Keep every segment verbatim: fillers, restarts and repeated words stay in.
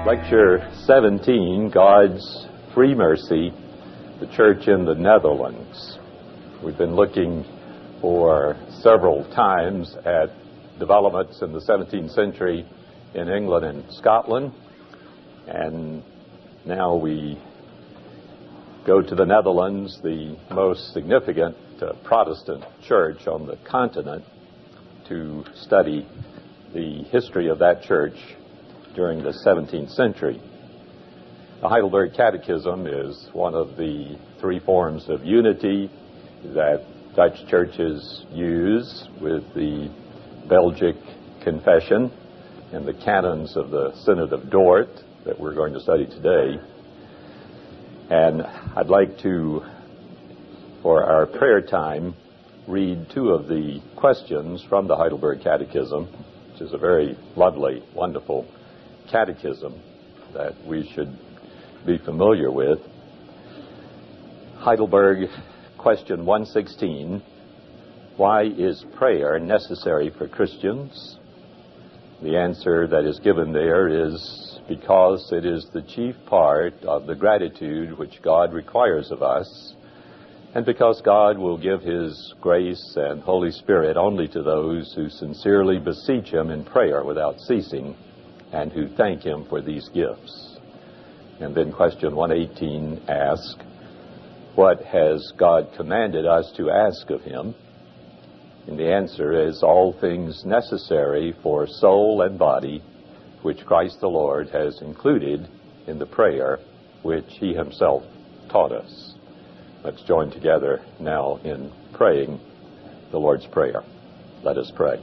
Lecture seventeen, God's Free Mercy, the Church in the Netherlands. We've been looking for several times at developments in the seventeenth century in England and Scotland, and now we go to the Netherlands, the most significant uh, Protestant church on the continent, to study the history of that church during the seventeenth century. The Heidelberg Catechism is one of the three forms of unity that Dutch churches use, with the Belgic Confession and the canons of the Synod of Dort that we're going to study today. And I'd like to, for our prayer time, read two of the questions from the Heidelberg Catechism, which is a very lovely, wonderful catechism that we should be familiar with. Heidelberg, question one sixteen, why is prayer necessary for Christians? The answer that is given there is because it is the chief part of the gratitude which God requires of us, and because God will give His grace and Holy Spirit only to those who sincerely beseech Him in prayer without ceasing, and who thank Him for these gifts. And then question one eighteen asks, what has God commanded us to ask of Him? And the answer is all things necessary for soul and body, which Christ the Lord has included in the prayer which He Himself taught us. Let's join together now in praying the Lord's Prayer. Let us pray.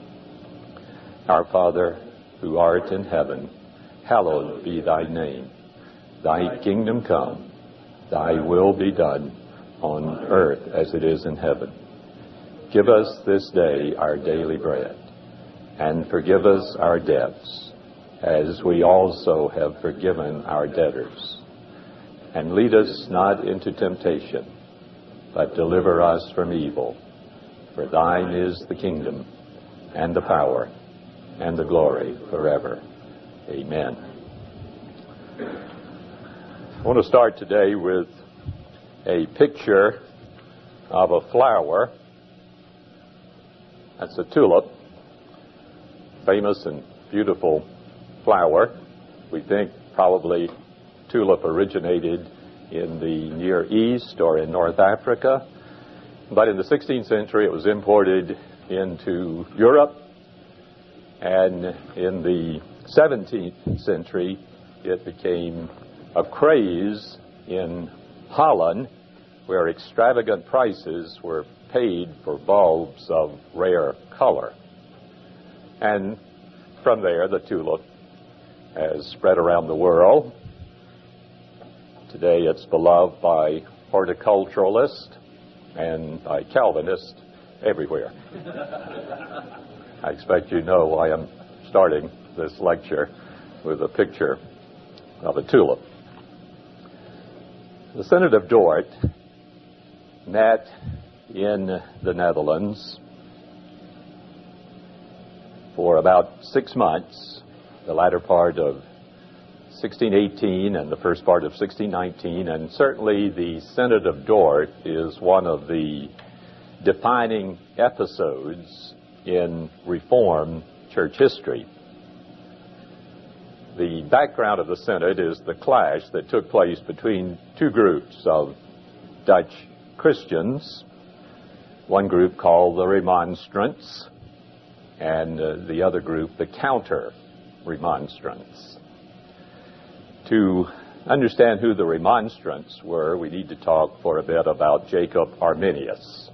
Our Father, who art in heaven, hallowed be thy name. Thy kingdom come, thy will be done on earth as it is in heaven. Give us this day our daily bread, and forgive us our debts, as we also have forgiven our debtors. And lead us not into temptation, but deliver us from evil. For thine is the kingdom, and the power, and the glory forever. Amen. I want to start today with a picture of a flower. That's a tulip, famous and beautiful flower. We think probably tulip originated in the Near East or in North Africa, but in the sixteenth century it was imported into Europe, and in the seventeenth century it became a craze in Holland, where extravagant prices were paid for bulbs of rare color. And from there the tulip has spread around the world. Today it's beloved by horticulturalists and by Calvinists everywhere. I expect you know why I'm starting this lecture with a picture of a tulip. The Synod of Dort met in the Netherlands for about six months, the latter part of sixteen eighteen and the first part of sixteen nineteen, and certainly the Synod of Dort is one of the defining episodes in Reformed church history. The background of the Synod is the clash that took place between two groups of Dutch Christians, one group called the Remonstrants, and uh, the other group the Counter-Remonstrants. To understand who the Remonstrants were, we need to talk for a bit about Jacob Arminius.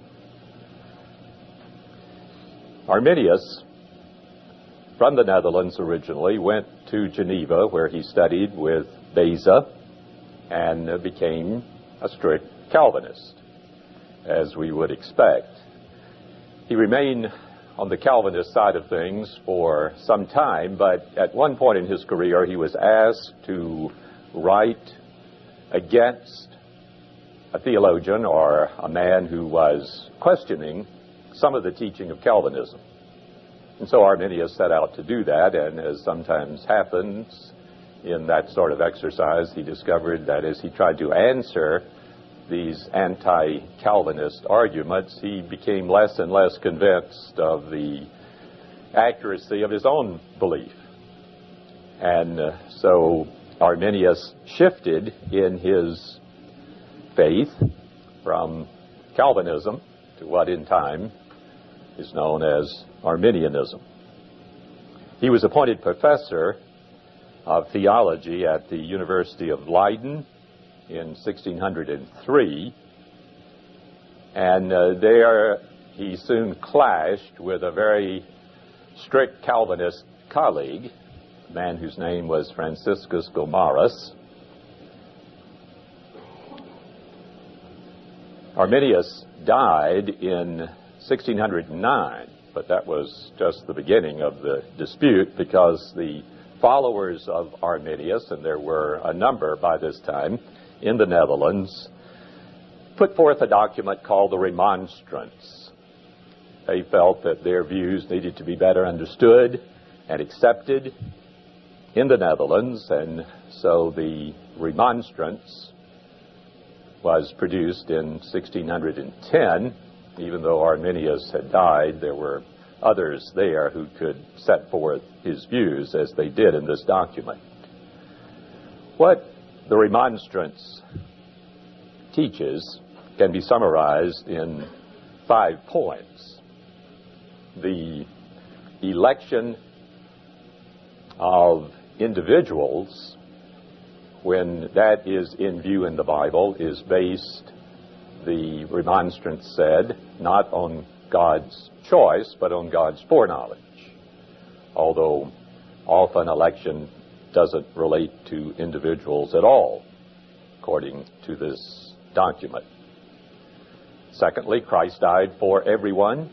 Arminius, from the Netherlands originally, went to Geneva, where he studied with Beza and uh, became a strict Calvinist, as we would expect. He remained on the Calvinist side of things for some time, but at one point in his career he was asked to write against a theologian or a man who was questioning some of the teaching of Calvinism. And so Arminius set out to do that, and as sometimes happens in that sort of exercise, he discovered that as he tried to answer these anti-Calvinist arguments, he became less and less convinced of the accuracy of his own belief. And uh, so Arminius shifted in his faith from Calvinism to what in time is known as Arminianism. He was appointed professor of theology at the University of Leiden in sixteen oh three, and uh, there he soon clashed with a very strict Calvinist colleague, a man whose name was Franciscus Gomarus. Arminius died in sixteen oh nine, but that was just the beginning of the dispute, because the followers of Arminius, and there were a number by this time in the Netherlands, put forth a document called the Remonstrance. They felt that their views needed to be better understood and accepted in the Netherlands, and so the Remonstrance was produced in sixteen ten. Even though Arminius had died, there were others there who could set forth his views as they did in this document. What the Remonstrance teaches can be summarized in five points. The election of individuals, when that is in view in the Bible, is based, the Remonstrance said, not on God's choice, but on God's foreknowledge. Although often election doesn't relate to individuals at all, according to this document. Secondly, Christ died for everyone.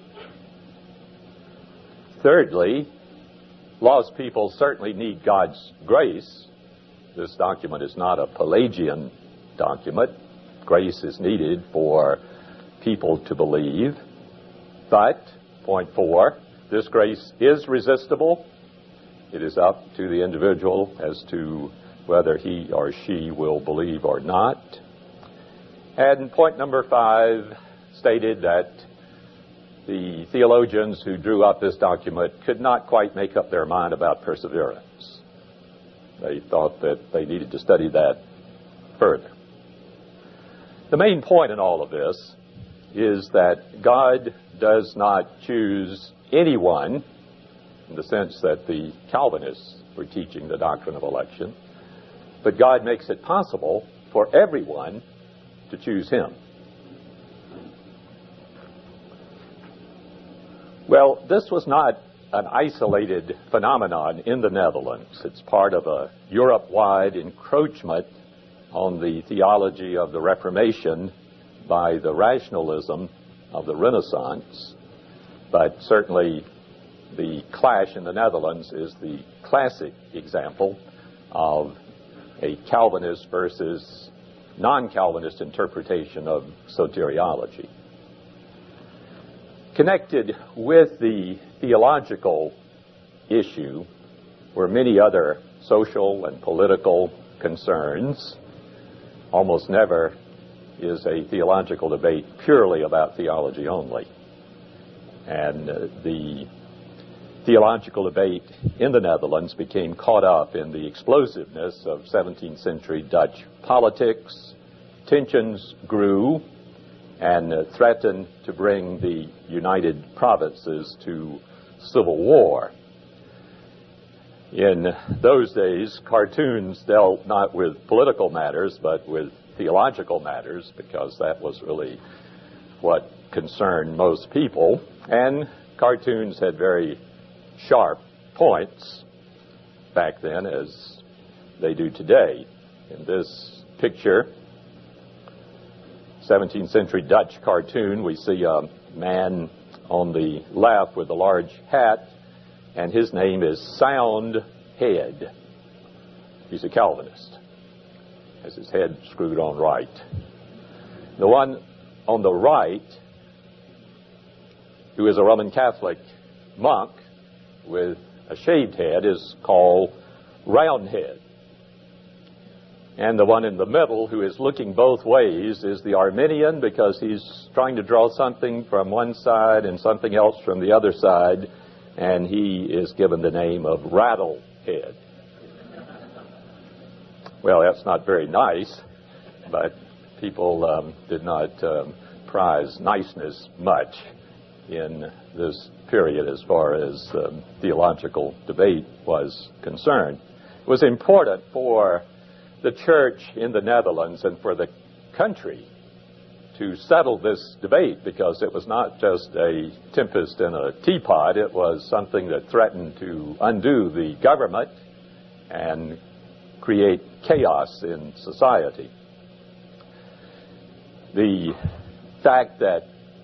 Thirdly, lost people certainly need God's grace. This document is not a Pelagian document. Grace is needed for people to believe. But, point four, this grace is resistible. It is up to the individual as to whether he or she will believe or not. And point number five stated that the theologians who drew up this document could not quite make up their mind about perseverance. They thought that they needed to study that further. The main point in all of this is that God does not choose anyone, in the sense that the Calvinists were teaching the doctrine of election, but God makes it possible for everyone to choose Him. Well, this was not an isolated phenomenon in the Netherlands. It's part of a Europe-wide encroachment on the theology of the Reformation by the rationalism of the Renaissance. But certainly the clash in the Netherlands is the classic example of a Calvinist versus non-Calvinist interpretation of soteriology. Connected with the theological issue were many other social and political concerns. Almost never is a theological debate purely about theology only. And uh, the theological debate in the Netherlands became caught up in the explosiveness of seventeenth century Dutch politics. Tensions grew and uh, threatened to bring the United Provinces to civil war. In those days, cartoons dealt not with political matters, but with theological matters, because that was really what concerned most people. And cartoons had very sharp points back then, as they do today. In this picture, seventeenth century Dutch cartoon, we see a man on the left with a large hat, and his name is Soundhead. He's a Calvinist, has his head screwed on right. The one on the right, who is a Roman Catholic monk with a shaved head, is called Roundhead. And the one in the middle, who is looking both ways, is the Arminian, because he's trying to draw something from one side and something else from the other side, and he is given the name of Rattlehead. Well, that's not very nice, but people um, did not um, prize niceness much in this period as far as um, theological debate was concerned. It was important for the church in the Netherlands and for the country to settle this debate, because it was not just a tempest in a teapot. It was something that threatened to undo the government and create chaos in society. The fact that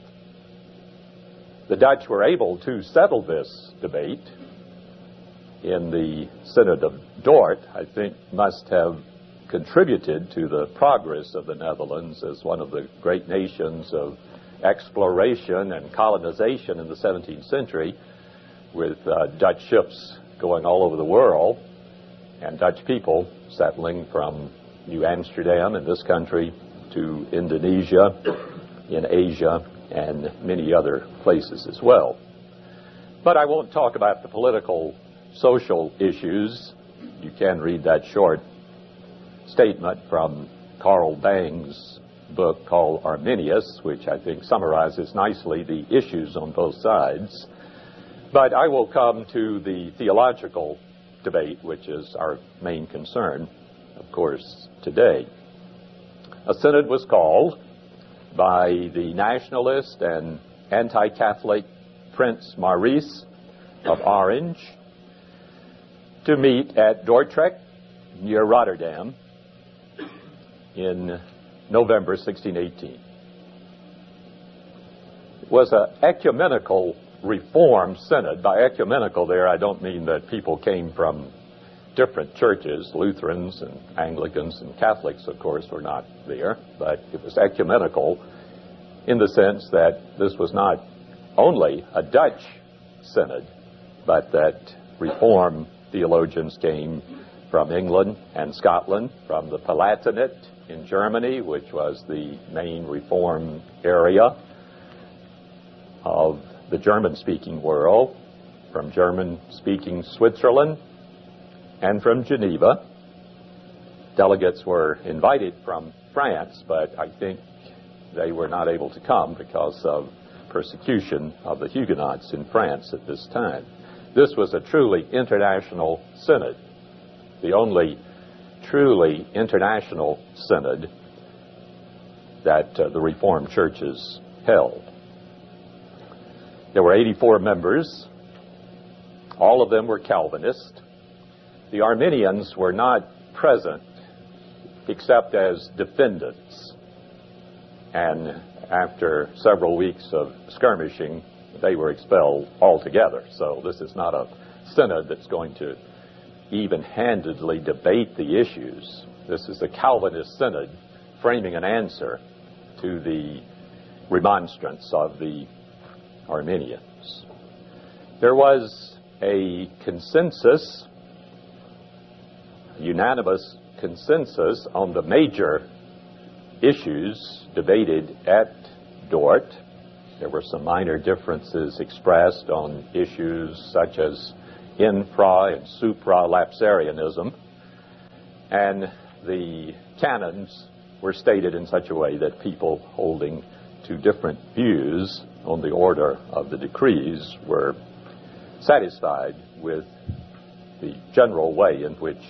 the Dutch were able to settle this debate in the Synod of Dort, I think, must have contributed to the progress of the Netherlands as one of the great nations of exploration and colonization in the seventeenth century, with uh, Dutch ships going all over the world and Dutch people settling from New Amsterdam in this country to Indonesia, in Asia, and many other places as well. But I won't talk about the political, social issues. You can read that short statement from Carl Bang's book called Arminius, which I think summarizes nicely the issues on both sides. But I will come to the theological debate, which is our main concern, of course, today. A synod was called by the nationalist and anti-Catholic Prince Maurice of Orange to meet at Dordrecht near Rotterdam in November sixteen eighteen. It was an ecumenical reform synod. By ecumenical there, I don't mean that people came from different churches. Lutherans and Anglicans and Catholics, of course, were not there, but it was ecumenical in the sense that this was not only a Dutch synod, but that Reform theologians came from England and Scotland, from the Palatinate in Germany, which was the main Reform area of the German-speaking world, from German-speaking Switzerland, and from Geneva. Delegates were invited from France, but I think they were not able to come because of persecution of the Huguenots in France at this time. This was a truly international synod, the only truly international synod that uh, the Reformed churches held. There were eighty-four members. All of them were Calvinist. The Arminians were not present except as defendants. And after several weeks of skirmishing, they were expelled altogether. So this is not a synod that's going to even-handedly debate the issues. This is a Calvinist synod framing an answer to the remonstrance of the Arminians. There was a consensus, unanimous consensus on the major issues debated at Dort. There were some minor differences expressed on issues such as infra and supra-lapsarianism, and the canons were stated in such a way that people holding to different views on the order of the decrees were satisfied with the general way in which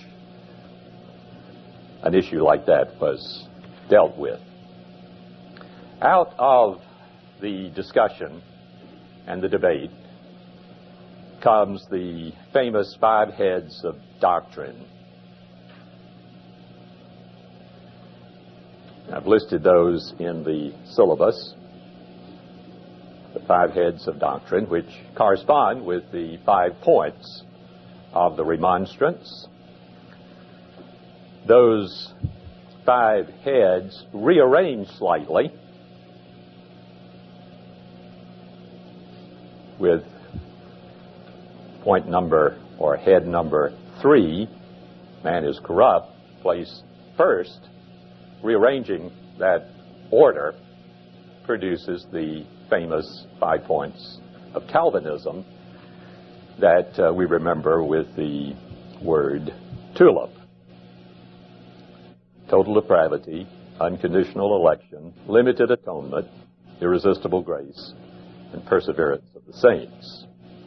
an issue like that was dealt with. Out of the discussion and the debate comes the famous five heads of doctrine. I've listed those in the syllabus, the five heads of doctrine, which correspond with the five points of the remonstrance. Those five heads, rearranged slightly, with point number or head number three, man is corrupt, placed first, rearranging that order produces the famous five points of Calvinism that uh, we remember with the word TULIP. Total depravity, unconditional election, limited atonement, irresistible grace, and perseverance of the saints.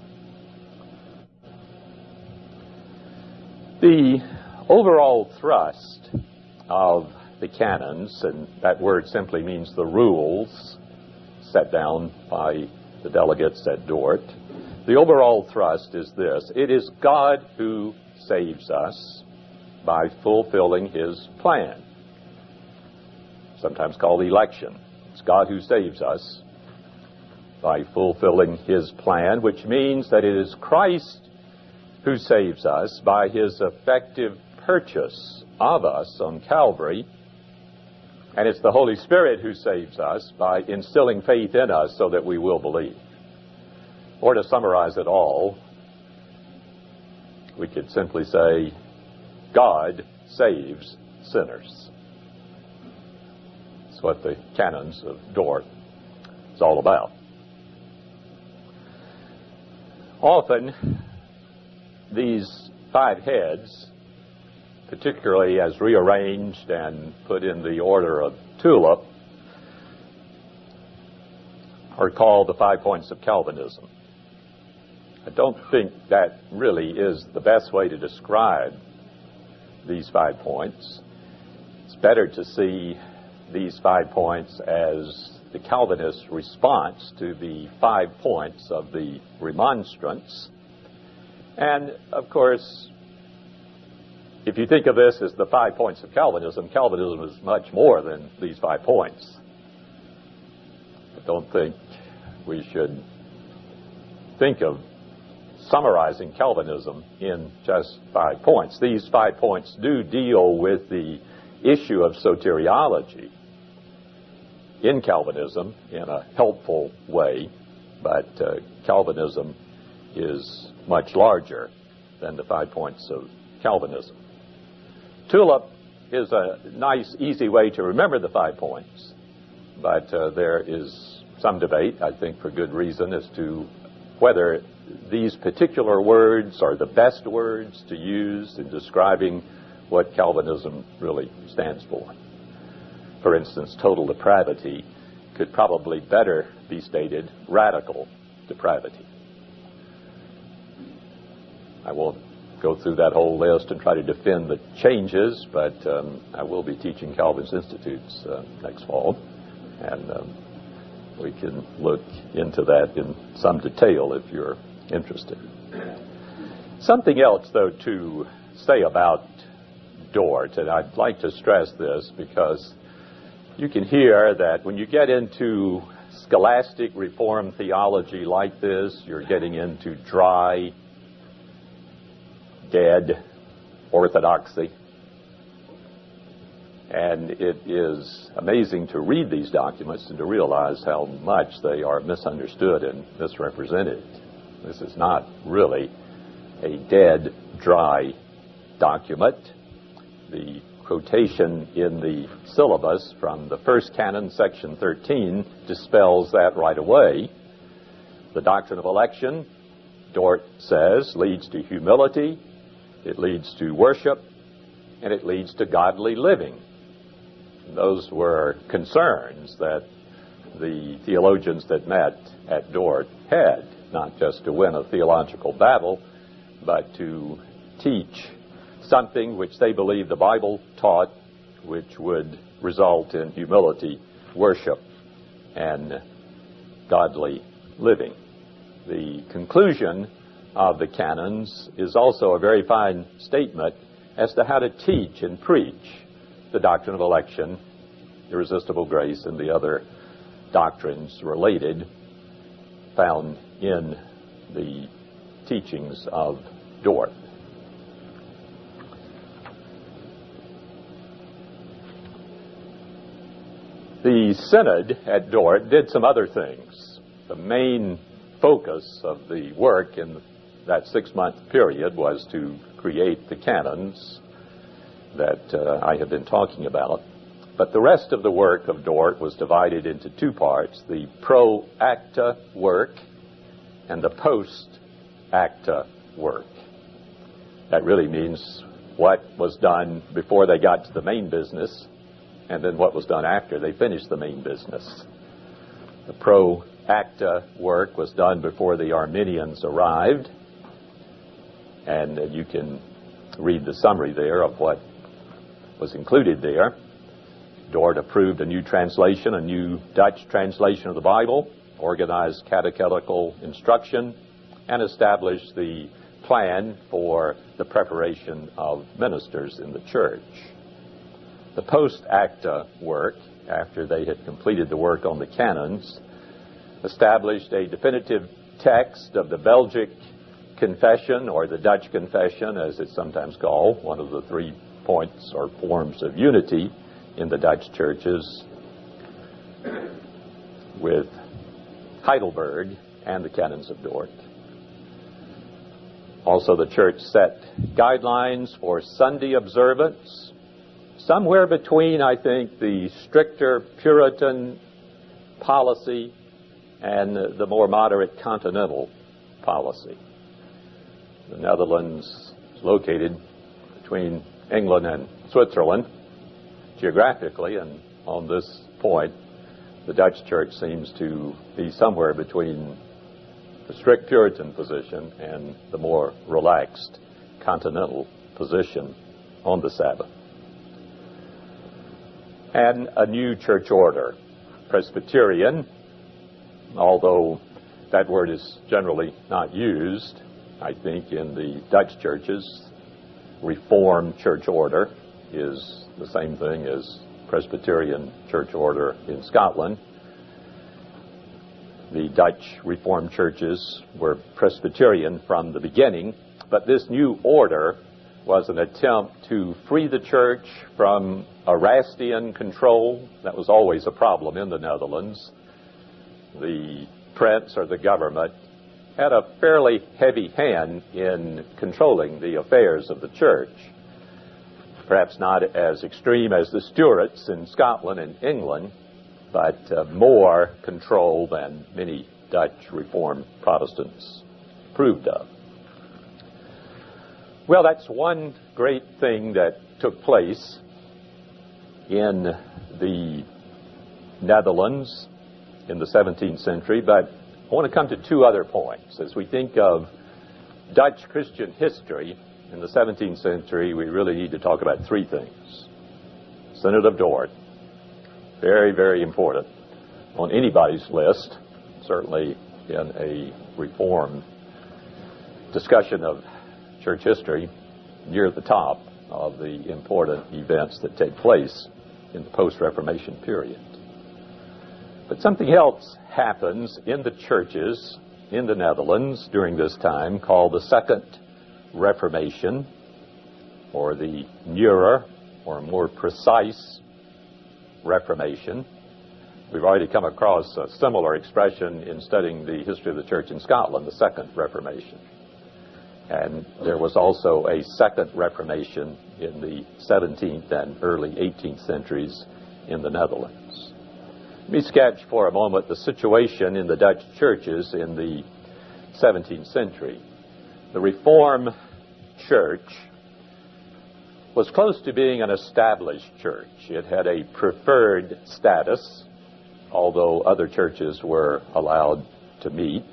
The overall thrust of the canons, and that word simply means the rules set down by the delegates at Dort, the overall thrust is this: it is God who saves us by fulfilling His plan, sometimes called election. It's God who saves us by fulfilling His plan, which means that it is Christ who saves us by His effective purchase of us on Calvary, and it's the Holy Spirit who saves us by instilling faith in us so that we will believe. Or to summarize it all, we could simply say, God saves sinners. That's what the canons of Dort is all about. Often, these five heads, particularly as rearranged and put in the order of TULIP, are called the five points of Calvinism. I don't think that really is the best way to describe these five points. It's better to see these five points as the Calvinist response to the five points of the Remonstrance. And, of course, if you think of this as the five points of Calvinism, Calvinism is much more than these five points. I don't think we should think of summarizing Calvinism in just five points. These five points do deal with the issue of soteriology in Calvinism in a helpful way, but uh, Calvinism is much larger than the five points of Calvinism. TULIP is a nice, easy way to remember the five points, but uh, there is some debate, I think for good reason, as to whether these particular words are the best words to use in describing what Calvinism really stands for. For instance, total depravity could probably better be stated radical depravity. I won't go through that whole list and try to defend the changes, but um, I will be teaching Calvin's Institutes uh, next fall, and um, we can look into that in some detail if you're interested. Something else, though, to say about Dort, and I'd like to stress this because you can hear that when you get into scholastic Reformed theology like this, you're getting into dry, dead orthodoxy. And it is amazing to read these documents and to realize how much they are misunderstood and misrepresented. This is not really a dead, dry document. The quotation in the syllabus from the first canon, section thirteen, dispels that right away. The doctrine of election, Dort says, leads to humility, it leads to worship, and it leads to godly living. Those were concerns that the theologians that met at Dort had, not just to win a theological battle, but to teach something which they believed the Bible taught, which would result in humility, worship, and godly living. The conclusion of the canons is also a very fine statement as to how to teach and preach the doctrine of election, irresistible grace, and the other doctrines related found in the teachings of Dort. The Synod at Dort did some other things. The main focus of the work in that six-month period was to create the canons. that uh, I have been talking about. But the rest of the work of Dort was divided into two parts, the pro acta work and the post acta work. That really means what was done before they got to the main business and then what was done after they finished the main business. The pro acta work was done before the Arminians arrived, and you can read the summary there of what was included there. Dort approved a new translation, a new Dutch translation of the Bible, organized catechetical instruction, and established the plan for the preparation of ministers in the church. The post-acta work, after they had completed the work on the canons, established a definitive text of the Belgic Confession, or the Dutch Confession, as it's sometimes called, one of the three points or forms of unity in the Dutch churches, with Heidelberg and the Canons of Dort. Also, the church set guidelines for Sunday observance, somewhere between, I think, the stricter Puritan policy and the more moderate continental policy. The Netherlands is located between England and Switzerland geographically, and on this point, the Dutch church seems to be somewhere between the strict Puritan position and the more relaxed continental position on the Sabbath. And a new church order, Presbyterian, although that word is generally not used, I think, in the Dutch churches. Reformed church order is the same thing as Presbyterian church order in Scotland. The Dutch Reformed churches were Presbyterian from the beginning, but this new order was an attempt to free the church from Erastian control. That was always a problem in the Netherlands. The prince or the government had a fairly heavy hand in controlling the affairs of the church. Perhaps not as extreme as the Stuarts in Scotland and England, but uh, more control than many Dutch Reformed Protestants approved of. Well, that's one great thing that took place in the Netherlands in the seventeenth century, but I want to come to two other points. As we think of Dutch Christian history in the seventeenth century, we really need to talk about three things. Synod of Dort, very, very important on anybody's list, certainly in a Reformed discussion of church history, near the top of the important events that take place in the post-Reformation period. But something else happens in the churches in the Netherlands during this time called the Second Reformation, or the Nieuwe, or more precise, Reformation. We've already come across a similar expression in studying the history of the church in Scotland, the Second Reformation. And there was also a Second Reformation in the seventeenth and early eighteenth centuries in the Netherlands. Let me sketch for a moment the situation in the Dutch churches in the seventeenth century. The Reformed Church was close to being an established church. It had a preferred status, although other churches were allowed to meet.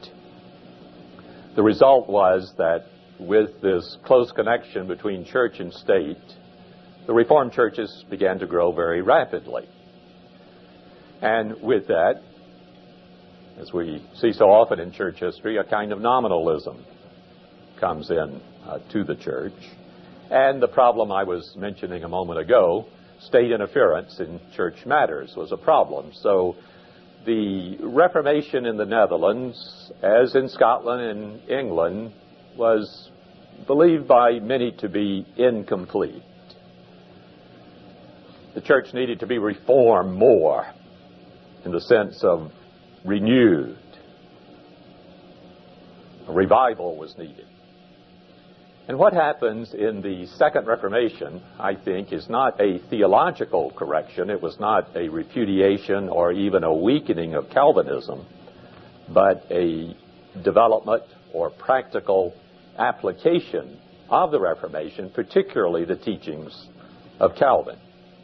The result was that with this close connection between church and state, the Reformed churches began to grow very rapidly. And with that, as we see so often in church history, a kind of nominalism comes in uh, to the church. And the problem I was mentioning a moment ago, state interference in church matters, was a problem. So the Reformation in the Netherlands, as in Scotland and England, was believed by many to be incomplete. The church needed to be reformed more in the sense of renewed. A revival was needed. And what happens in the Second Reformation, I think, is not a theological correction. It was not a repudiation or even a weakening of Calvinism, but a development or practical application of the Reformation, particularly the teachings of Calvin.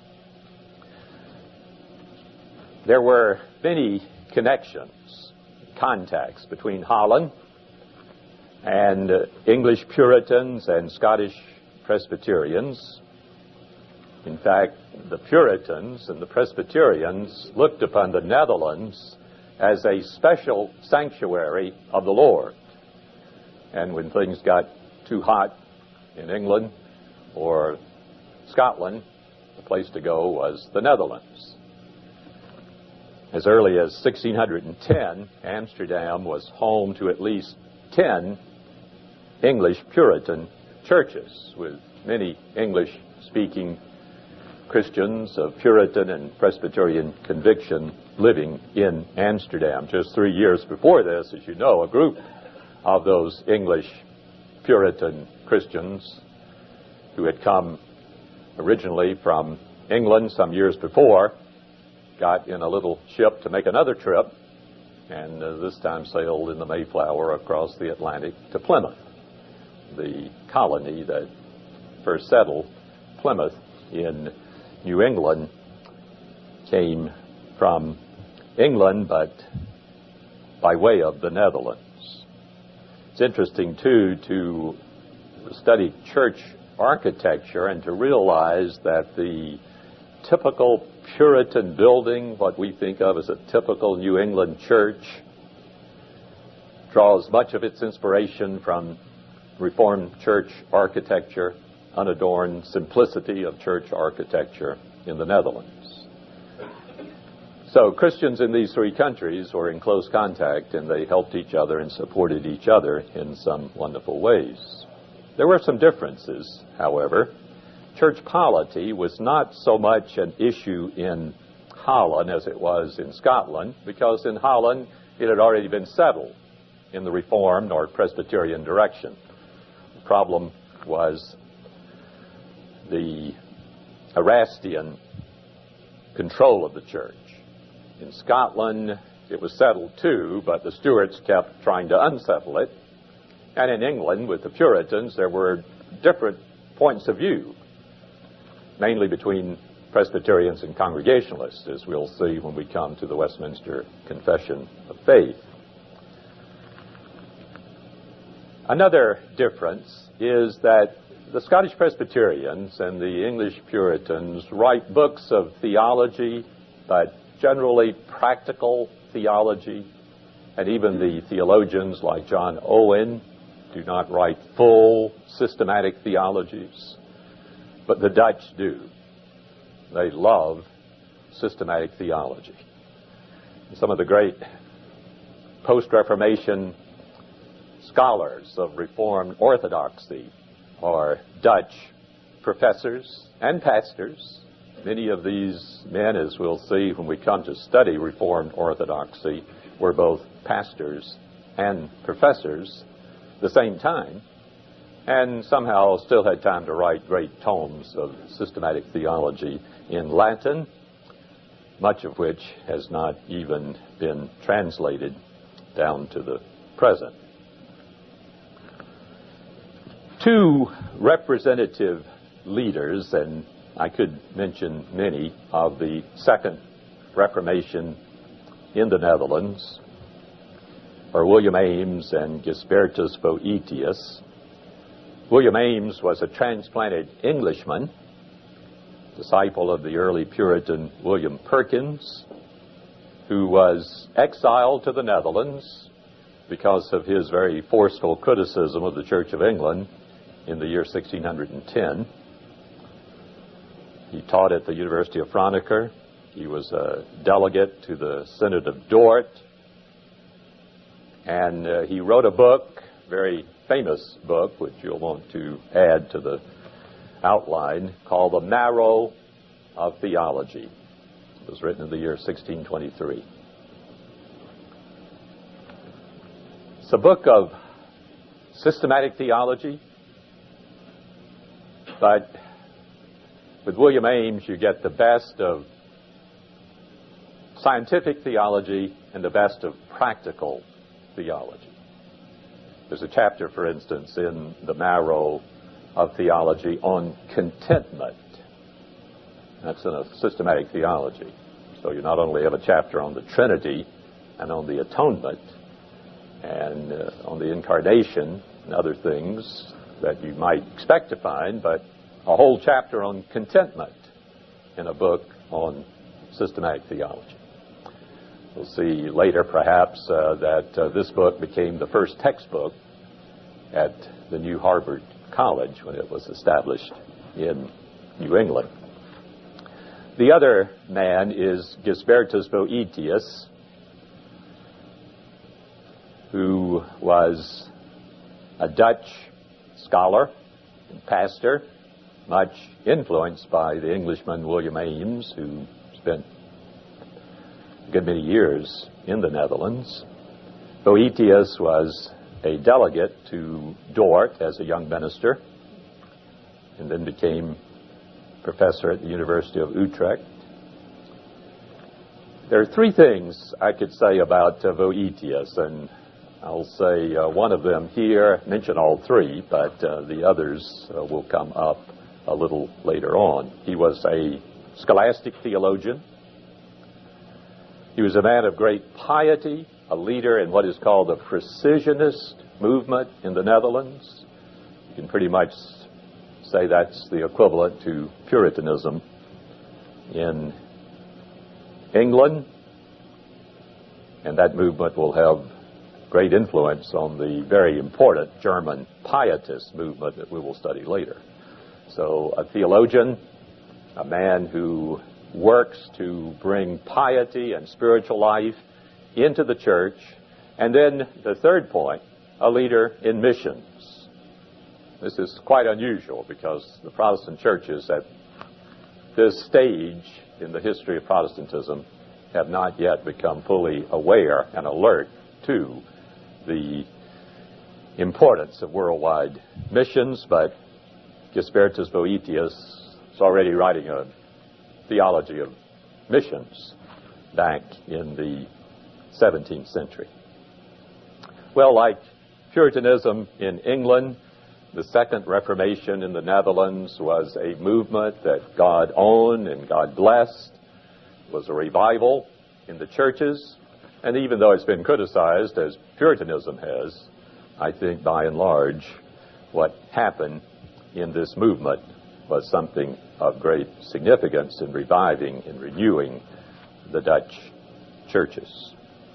There were many connections, contacts between Holland and uh, English Puritans and Scottish Presbyterians. In fact, the Puritans and the Presbyterians looked upon the Netherlands as a special sanctuary of the Lord. And when things got too hot in England or Scotland, the place to go was the Netherlands. As early as sixteen ten, Amsterdam was home to at least ten English Puritan churches, with many English-speaking Christians of Puritan and Presbyterian conviction living in Amsterdam. Just three years before this, as you know, a group of those English Puritan Christians who had come originally from England some years before got in a little ship to make another trip, and uh, this time sailed in the Mayflower across the Atlantic to Plymouth, the colony that first settled Plymouth in New England. Came from England, but by way of the Netherlands. It's interesting, too, to study church architecture and to realize that the typical Puritan building, what we think of as a typical New England church, draws much of its inspiration from Reformed church architecture, unadorned simplicity of church architecture in the Netherlands. So Christians in these three countries were in close contact, and they helped each other and supported each other in some wonderful ways. There were some differences, however. Church polity was not so much an issue in Holland as it was in Scotland, because in Holland it had already been settled in the Reformed or Presbyterian direction. The problem was the Erastian control of the church. In Scotland, it was settled too, but the Stuarts kept trying to unsettle it. And in England, with the Puritans, there were different points of view, mainly between Presbyterians and Congregationalists, as we'll see when we come to the Westminster Confession of Faith. Another difference is that the Scottish Presbyterians and the English Puritans write books of theology, but generally practical theology, and even the theologians like John Owen do not write full systematic theologies, but the Dutch do. They love systematic theology. Some of the great post-Reformation scholars of Reformed orthodoxy are Dutch professors and pastors. Many of these men, as we'll see when we come to study Reformed orthodoxy, were both pastors and professors at the same time, and somehow still had time to write great tomes of systematic theology in Latin, much of which has not even been translated down to the present. Two representative leaders, and I could mention many, of the Second Reformation in the Netherlands are William Ames and Gisbertus Boetius. William Ames was a transplanted Englishman, disciple of the early Puritan William Perkins, who was exiled to the Netherlands because of his very forceful criticism of the Church of England in the year sixteen ten. He taught at the University of Franeker. He was a delegate to the Synod of Dort. And uh, he wrote a book, very famous book, which you'll want to add to the outline, called The Marrow of Theology. It was written in the year sixteen twenty-three. It's a book of systematic theology, But with William Ames, you get the best of scientific theology and the best of practical theology. There's a chapter, for instance, in the Marrow of Theology on contentment. That's in a systematic theology. So you not only have a chapter on the Trinity and on the atonement and uh, on the incarnation and other things that you might expect to find, but a whole chapter on contentment in a book on systematic theology. We'll see later, perhaps, uh, that uh, this book became the first textbook at the new Harvard College when it was established in New England. The other man is Gisbertus Boetius, who was a Dutch scholar and pastor, much influenced by the Englishman William Ames, who spent a good many years in the Netherlands. Boetius was a delegate to Dort as a young minister, and then became professor at the University of Utrecht. There are three things I could say about uh, Boetius, and I'll say uh, one of them here, mention all three, but uh, the others uh, will come up a little later on. He was a scholastic theologian. He was a man of great piety, a leader in what is called the precisionist movement in the Netherlands. You can pretty much say that's the equivalent to Puritanism in England, and that movement will have great influence on the very important German pietist movement that we will study later. So a theologian, a man who works to bring piety and spiritual life into the church, and then the third point, a leader in missions. This is quite unusual because the Protestant churches at this stage in the history of Protestantism have not yet become fully aware and alert to the importance of worldwide missions, but Gisbertus Boetius is already writing a theology of missions back in the seventeenth century. Well, like Puritanism in England, the Second Reformation in the Netherlands was a movement that God owned and God blessed. It was a revival in the churches, and even though it's been criticized as Puritanism has, I think by and large what happened in this movement was something of great significance in reviving and renewing the Dutch churches.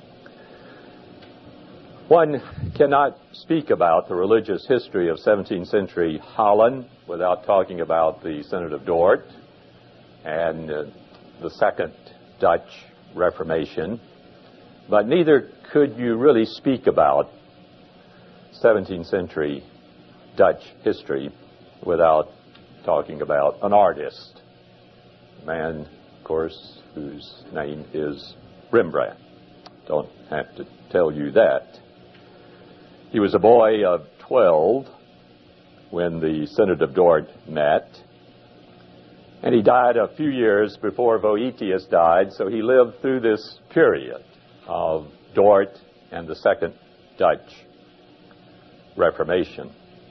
One cannot speak about the religious history of seventeenth century Holland without talking about the Synod of Dort and uh, the Second Dutch Reformation, but neither could you really speak about seventeenth century Dutch history without talking about an artist, a man, of course, whose name is Rembrandt. Don't have to tell you that. He was a boy of twelve when the Synod of Dort met, and he died a few years before Boetius died, so he lived through this period of Dort and the Second Dutch Reformation.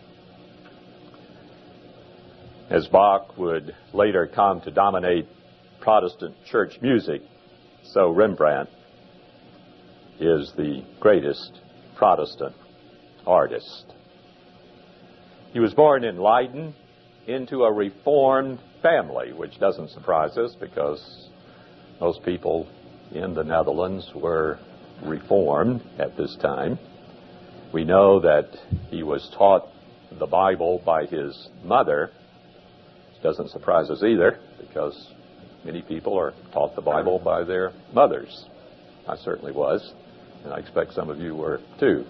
As Bach would later come to dominate Protestant church music, so Rembrandt is the greatest Protestant artist. He was born in Leiden into a Reformed family, which doesn't surprise us because most people in the Netherlands were Reformed at this time. We know that he was taught the Bible by his mother. It doesn't surprise us either because many people are taught the Bible by their mothers. I certainly was, and I expect some of you were too.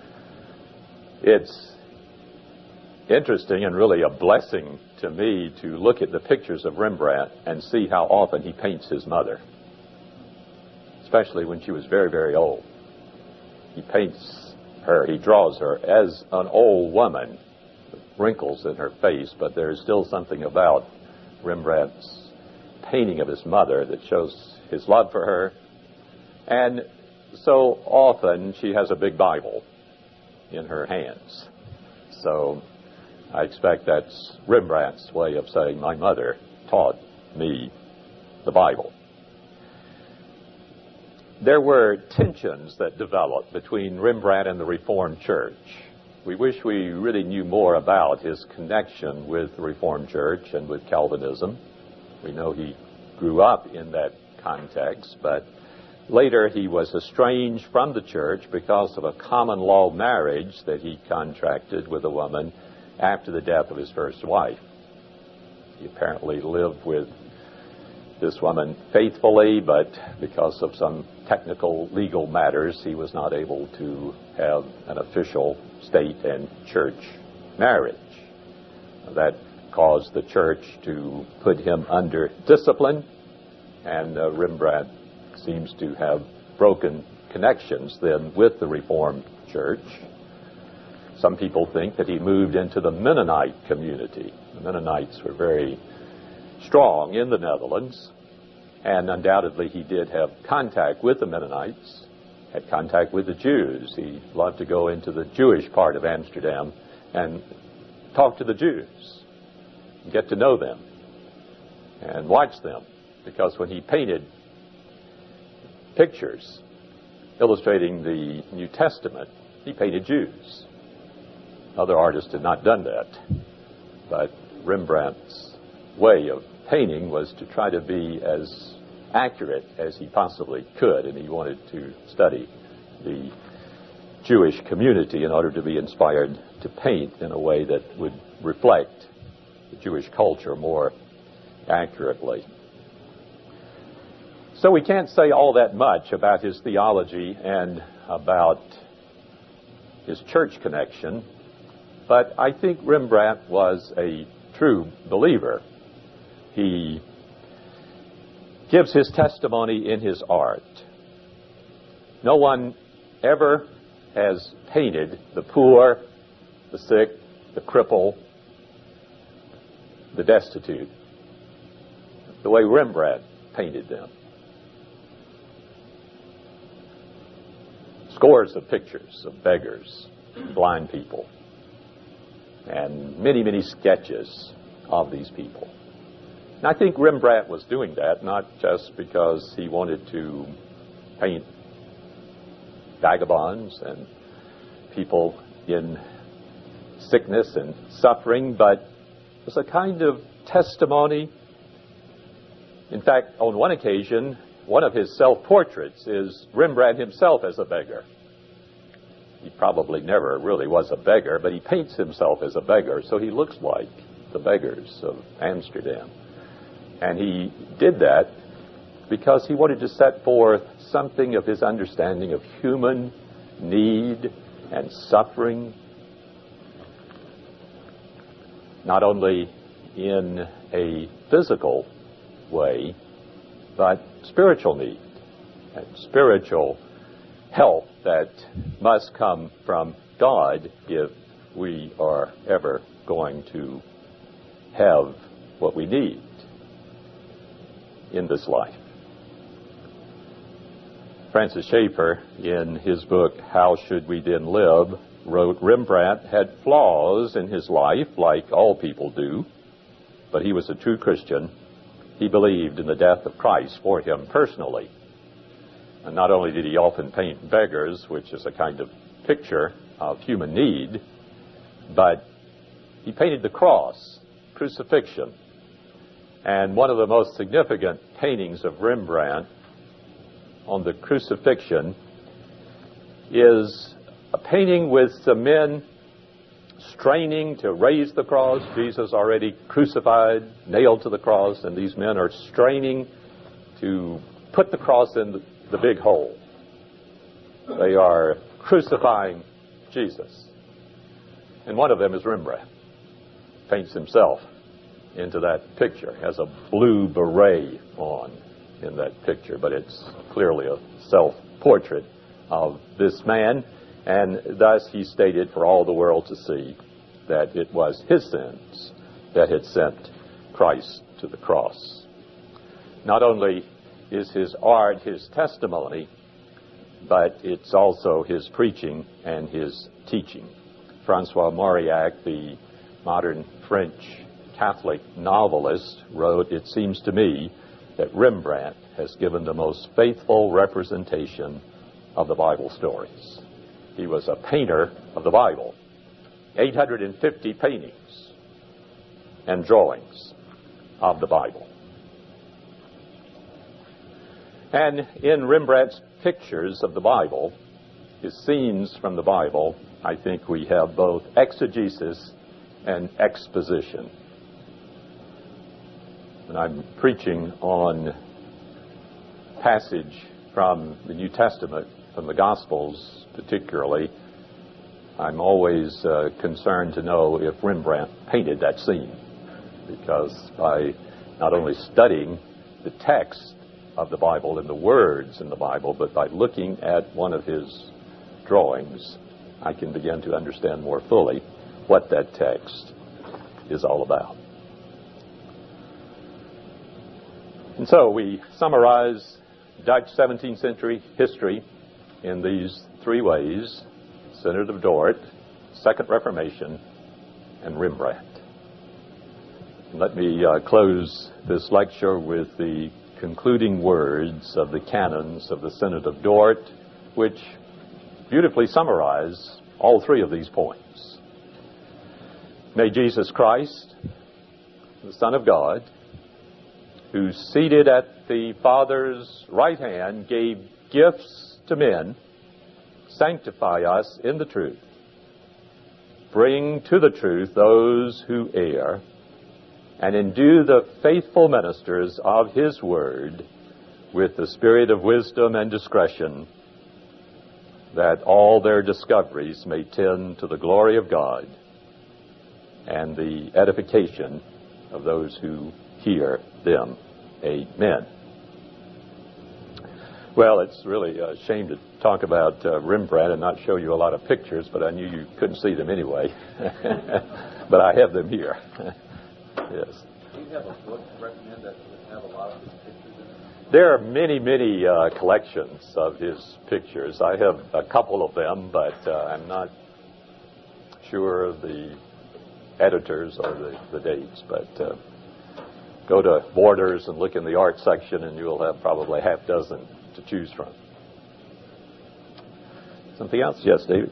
It's interesting and really a blessing to me to look at the pictures of Rembrandt and see how often he paints his mother, especially when she was very, very old. He paints her, he draws her as an old woman, wrinkles in her face, but there is still something about Rembrandt's painting of his mother that shows his love for her. And so often she has a big Bible in her hands. So I expect that's Rembrandt's way of saying, my mother taught me the Bible. There were tensions that developed between Rembrandt and the Reformed Church. We wish we really knew more about his connection with the Reformed Church and with Calvinism. We know he grew up in that context, but later he was estranged from the church because of a common law marriage that he contracted with a woman after the death of his first wife. He apparently lived with this woman faithfully, but because of some technical legal matters, he was not able to have an official state and church marriage. That caused the church to put him under discipline, and uh, Rembrandt seems to have broken connections then with the Reformed Church. Some people think that he moved into the Mennonite community. The Mennonites were very strong in the Netherlands, and undoubtedly he did have contact with the Mennonites, had contact with the Jews. He loved to go into the Jewish part of Amsterdam and talk to the Jews, get to know them, and watch them, because when he painted pictures illustrating the New Testament, he painted Jews. Other artists had not done that, but Rembrandt's way of painting was to try to be as accurate as he possibly could, and he wanted to study the Jewish community in order to be inspired to paint in a way that would reflect the Jewish culture more accurately. So we can't say all that much about his theology and about his church connection, but I think Rembrandt was a true believer. He gives his testimony in his art. No one ever has painted the poor, the sick, the cripple, the destitute the way Rembrandt painted them. Scores of pictures of beggars, blind people, and many, many sketches of these people. And I think Rembrandt was doing that not just because he wanted to paint vagabonds and people in sickness and suffering, but it was a kind of testimony. In fact, on one occasion, one of his self-portraits is Rembrandt himself as a beggar. He probably never really was a beggar, but he paints himself as a beggar, so he looks like the beggars of Amsterdam. And he did that because he wanted to set forth something of his understanding of human need and suffering, not only in a physical way, but spiritual need and spiritual help that must come from God if we are ever going to have what we need in this life. Francis Schaeffer, in his book, How Should We Then Live, wrote, Rembrandt had flaws in his life, like all people do, but he was a true Christian. He believed in the death of Christ for him personally. And not only did he often paint beggars, which is a kind of picture of human need, but he painted the cross, crucifixion. And one of the most significant paintings of Rembrandt on the crucifixion is a painting with some men straining to raise the cross. Jesus already crucified, nailed to the cross, and these men are straining to put the cross in the, the big hole. They are crucifying Jesus. And one of them is Rembrandt. Paints himself into that picture, has a blue beret on in that picture, but it's clearly a self-portrait of this man, and thus he stated for all the world to see, that it was his sins that had sent Christ to the cross. Not only is his art his testimony, but it's also his preaching and his teaching. Francois Mauriac, the modern French Catholic novelist, wrote, "It seems to me that Rembrandt has given the most faithful representation of the Bible stories." He was a painter of the Bible. eight hundred fifty paintings and drawings of the Bible. And in Rembrandt's pictures of the Bible, his scenes from the Bible, I think we have both exegesis and exposition. When I'm preaching on passage from the New Testament, from the Gospels particularly, I'm always uh, concerned to know if Rembrandt painted that scene, because by not only studying the text of the Bible and the words in the Bible, but by looking at one of his drawings, I can begin to understand more fully what that text is all about. And so we summarize Dutch seventeenth century history in these three ways: Synod of Dort, Second Reformation, and Rembrandt. And let me uh, close this lecture with the concluding words of the canons of the Synod of Dort, which beautifully summarize all three of these points. May Jesus Christ, the Son of God, who seated at the Father's right hand gave gifts to men, sanctify us in the truth, bring to the truth those who err, and endue the faithful ministers of his word with the spirit of wisdom and discretion, that all their discoveries may tend to the glory of God and the edification of those who hear them. Amen. Well, it's really a shame to talk about uh, Rembrandt and not show you a lot of pictures, but I knew you couldn't see them anyway. But I have them here. Yes. Do you have a book to recommend that would have a lot of his pictures in it? There are many, many uh, collections of his pictures. I have a couple of them, but uh, I'm not sure of the editors or the, the dates. But uh, go to Borders and look in the art section, and you'll have probably a half dozen to choose from. Something else? Yes, David?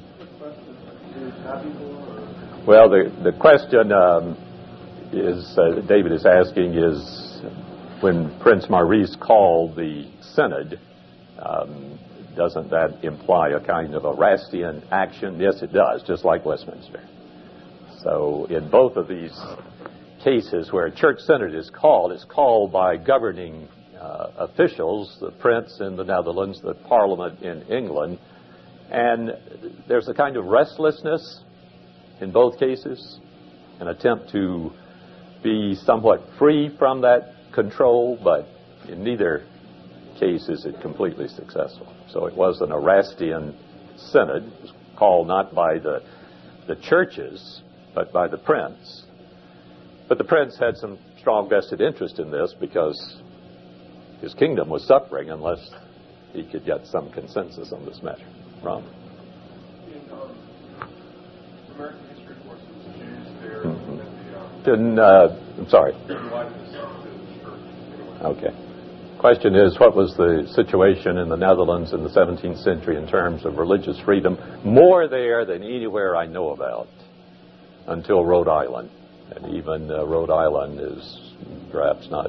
Well, the, the question um, is, uh, David is asking, is when Prince Maurice called the Synod, um, doesn't that imply a kind of Erastian action? Yes, it does, just like Westminster. So in both of these cases where a church synod is called, it's called by governing uh, officials, the Prince in the Netherlands, the Parliament in England, and there's a kind of restlessness in both cases, an attempt to be somewhat free from that control, but in neither case is it completely successful. So it was an Erastian synod. It was called not by the the churches, but by the Prince. But the Prince had some strong vested interest in this because his kingdom was suffering unless he could get some consensus on this matter. Ron? In um, American history courses, Jews there Mm-hmm. at the... Um, In, uh, I'm sorry. why did this come to the church? Okay. Question is, what was the situation in the Netherlands in the seventeenth century in terms of religious freedom? More there than anywhere I know about until Rhode Island. And even uh, Rhode Island is perhaps not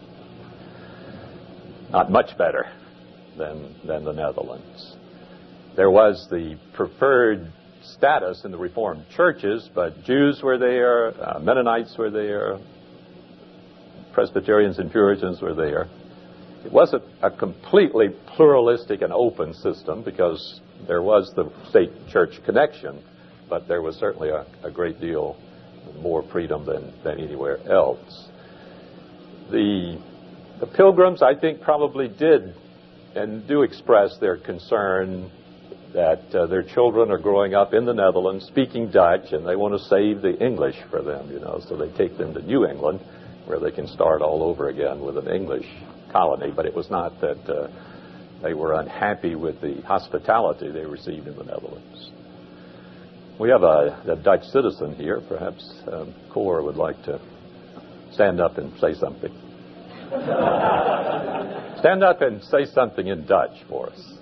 not much better than than the Netherlands. There was the preferred status in the Reformed churches, but Jews were there, uh, Mennonites were there, Presbyterians and Puritans were there. It wasn't a completely pluralistic and open system because there was the state-church connection, but there was certainly a, a great deal more freedom than, than anywhere else. The, the Pilgrims, I think, probably did and do express their concern that uh, their children are growing up in the Netherlands speaking Dutch, and they want to save the English for them, you know, so they take them to New England, where they can start all over again with an English colony. But it was not that uh, they were unhappy with the hospitality they received in the Netherlands. We have a, a Dutch citizen here. Perhaps um, Cor would like to stand up and say something. Stand up and say something in Dutch for us.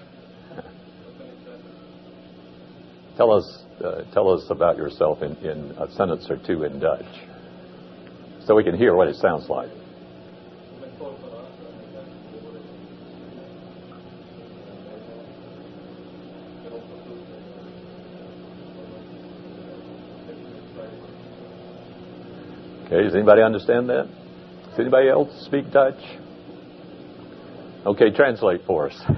Tell us, uh, tell us about yourself in, in a sentence or two in Dutch, so we can hear what it sounds like. Okay, does anybody understand that? Does anybody else speak Dutch? Okay, translate for us.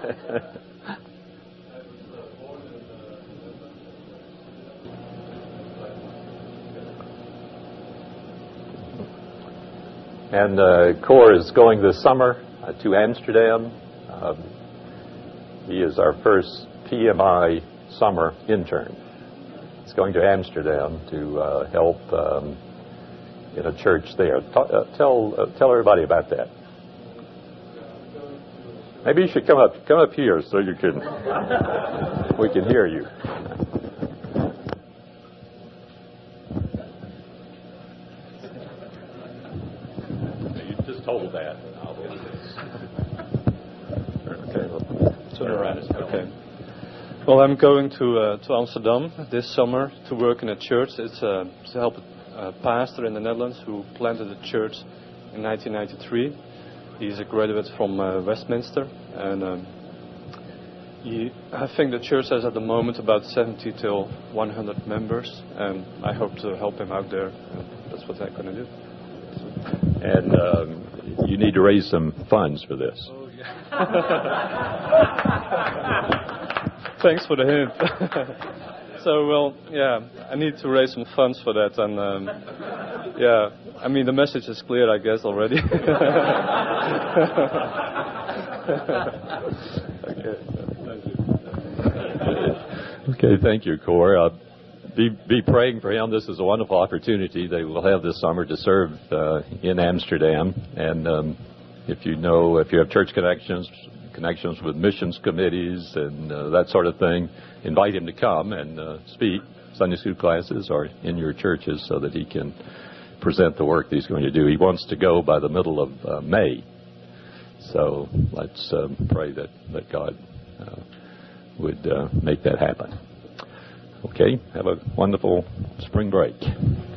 And uh, Cor is going this summer uh, to Amsterdam. Um, he is our first P M I summer intern. He's going to Amsterdam to uh, help um, in a church there. T- uh, tell uh, tell everybody about that. Maybe you should come up come up here so you can we can hear you. Hold that. Okay. Turn around. Okay. Well, I'm going to uh, to Amsterdam this summer to work in a church. It's uh, to help a pastor in the Netherlands who planted a church in nineteen ninety-three. He's a graduate from uh, Westminster, and um, he, I think the church has at the moment about seventy till one hundred members, and I hope to help him out there. And that's what I'm going to do. And um, you need to raise some funds for this. Oh, yeah. Thanks for the hint. So, well, yeah, I need to raise some funds for that. And, um, yeah, I mean, the message is clear, I guess, already. Okay. Thank you. Okay, thank you, Cor. Uh, Be, be praying for him. This is a wonderful opportunity they will have this summer to serve uh, in Amsterdam. And um, if you know, if you have church connections, connections with missions committees and uh, that sort of thing, invite him to come and uh, speak Sunday school classes or in your churches so that he can present the work that he's going to do. He wants to go by the middle of uh, May. So let's um, pray that, that God uh, would uh, make that happen. Okay, have a wonderful spring break.